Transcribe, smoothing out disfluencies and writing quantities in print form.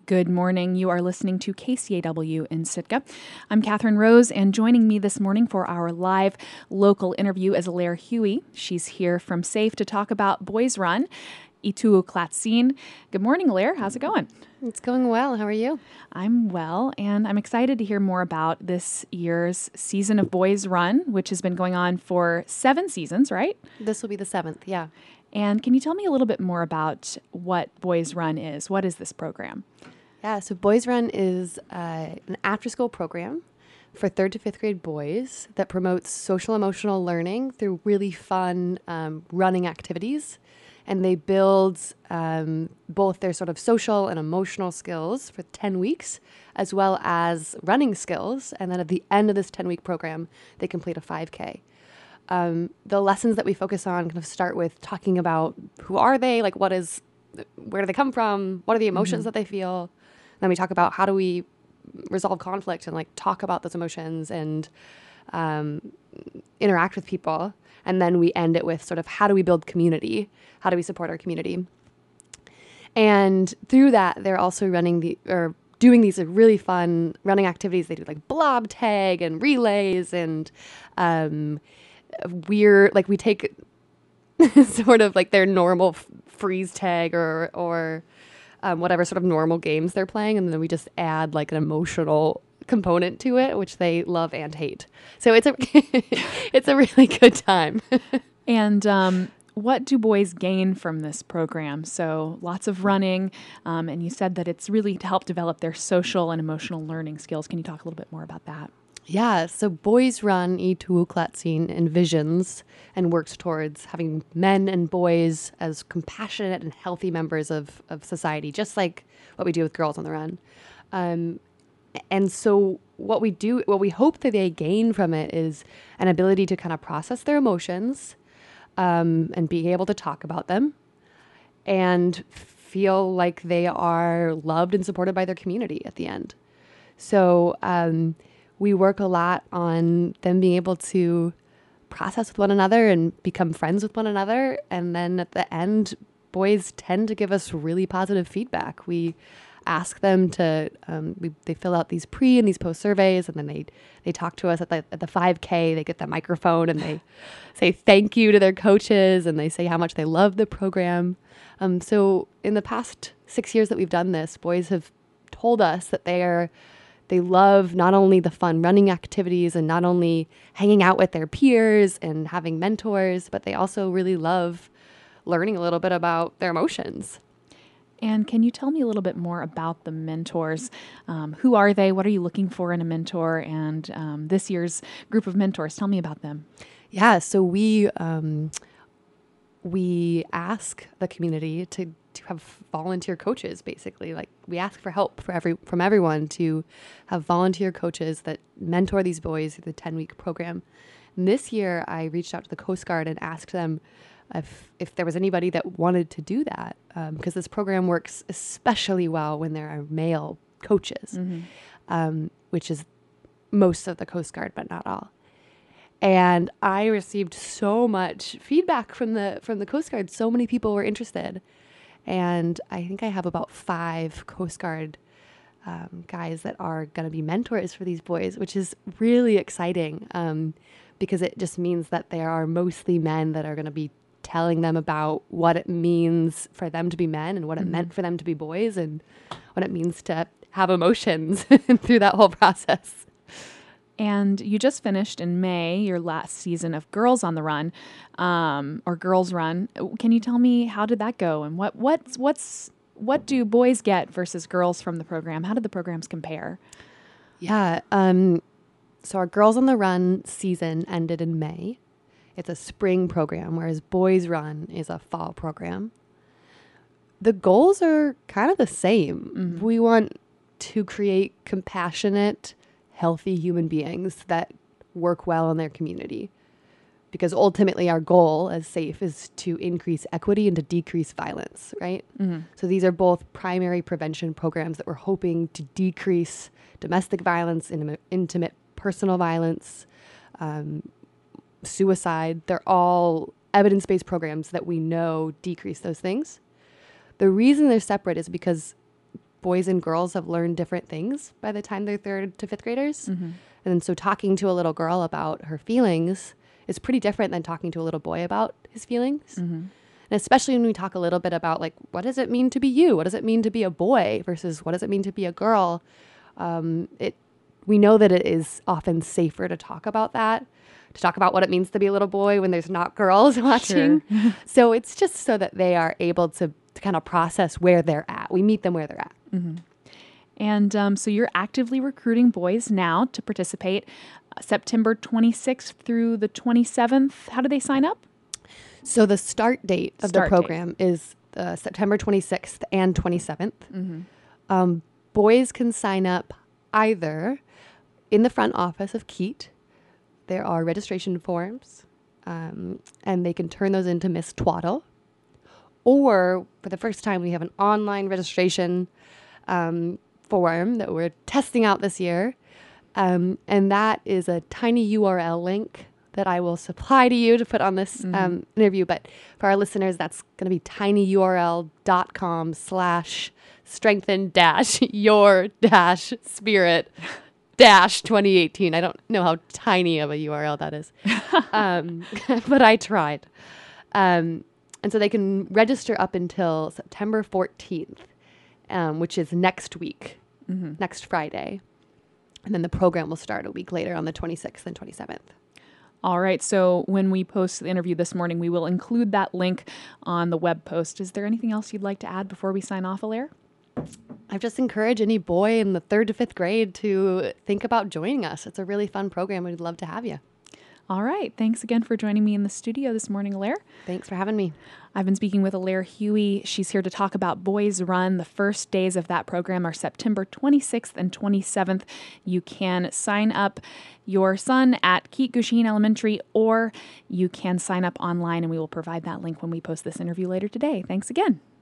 Good morning. You are listening to KCAW in Sitka. I'm Catherine Rose, and joining me this morning for our live local interview is Alaire Huey. She's here from SAFE to talk about Boys Run, Ituuklatsin. Good morning, Alaire. How's it going? It's going well. How are you? I'm well, and I'm excited to hear more about this year's season of Boys Run, which has been going on for 7 seasons, right? This will be the 7th, yeah. And can you tell me a little bit more about what Boys Run is? What is this program? Yeah, so Boys Run is an after-school program for 3rd to 5th grade boys that promotes social emotional learning through really fun running activities. And they build both their sort of social and emotional skills for 10 weeks, as well as running skills. And then at the end of this 10-week program, they complete a 5K. The lessons that we focus on kind of start with talking about who are they, like where do they come from, what are the emotions that they feel. Then we talk about how do we resolve conflict and like talk about those emotions and interact with people. And then we end it with sort of how do we build community? How do we support our community? And through that, they're also doing these really fun running activities. They do like blob tag and relays and we take sort of like their normal freeze tag or whatever sort of normal games they're playing, and then we just add like an emotional component to it, which they love and hate. So it's a really good time. And what do boys gain from this program? So lots of running, and you said that it's really to help develop their social and emotional learning skills. Can you talk a little bit more about that? Yeah, so Boys Run Ituuklatsin envisions and works towards having men and boys as compassionate and healthy members of society, just like what we do with Girls on the Run. And so what we hope that they gain from it is an ability to kind of process their emotions and be able to talk about them and feel like they are loved and supported by their community at the end. So we work a lot on them being able to process with one another and become friends with one another. And then at the end, boys tend to give us really positive feedback. We ask them to, they fill out these pre and these post surveys, and then they talk to us at the 5K. They get the microphone and they say thank you to their coaches, and they say how much they love the program. So in the past 6 years that we've done this, boys have told us that they love not only the fun running activities and not only hanging out with their peers and having mentors, but they also really love learning a little bit about their emotions. And can you tell me a little bit more about the mentors? Who are they? What are you looking for in a mentor? And this year's group of mentors, tell me about them. Yeah, so we ask the community to have volunteer coaches, basically. Like we ask for help from everyone to have volunteer coaches that mentor these boys through the 10-week program. And this year, I reached out to the Coast Guard and asked them if there was anybody that wanted to do that, because this program works especially well when there are male coaches, which is most of the Coast Guard, but not all. And I received so much feedback from the Coast Guard. So many people were interested. And I think I have about 5 Coast Guard guys that are going to be mentors for these boys, which is really exciting because it just means that there are mostly men that are going to be telling them about what it means for them to be men and what it meant for them to be boys and what it means to have emotions through that whole process. And you just finished in May your last season of Girls on the Run, or Girls Run. Can you tell me how did that go, and what do boys get versus girls from the program? How did the programs compare? Yeah, so our Girls on the Run season ended in May. It's a spring program, whereas Boys Run is a fall program. The goals are kind of the same. Mm-hmm. We want to create compassionate, healthy human beings that work well in their community. Because ultimately our goal as SAFE is to increase equity and to decrease violence, right? Mm-hmm. So these are both primary prevention programs that we're hoping to decrease domestic violence, intimate personal violence, suicide. They're all evidence-based programs that we know decrease those things. The reason they're separate is because boys and girls have learned different things by the time they're 3rd to 5th graders. And so talking to a little girl about her feelings is pretty different than talking to a little boy about his feelings. And especially when we talk a little bit about like, what does it mean to be you? What does it mean to be a boy versus what does it mean to be a girl? We know that it is often safer to talk about that, to talk about what it means to be a little boy when there's not girls watching. So it's just so that they are able to kind of process where they're at. We meet them where they're at. And so you're actively recruiting boys now to participate September 26th through the 27th. How do they sign up? So the start date of the program is September 26th and 27th. Boys can sign up either in the front office of Keat. There are registration forms, and they can turn those into Miss Twaddle. Or for the first time, we have an online registration form that we're testing out this year. And that is a tiny URL link that I will supply to you to put on this interview. But for our listeners, that's going to be tinyurl.com/strengthen-your-spirit-2018. I don't know how tiny of a URL that is, but I tried. And so they can register up until September 14th, which is next week, next Friday. And then the program will start a week later on the 26th and 27th. All right. So when we post the interview this morning, we will include that link on the web post. Is there anything else you'd like to add before we sign off, Alaire? I just encourage any boy in the 3rd to 5th grade to think about joining us. It's a really fun program. We'd love to have you. All right. Thanks again for joining me in the studio this morning, Alaire. Thanks for having me. I've been speaking with Alaire Huey. She's here to talk about Boys Run. The first days of that program are September 26th and 27th. You can sign up your son at Keat Gusheen Elementary, or you can sign up online, and we will provide that link when we post this interview later today. Thanks again.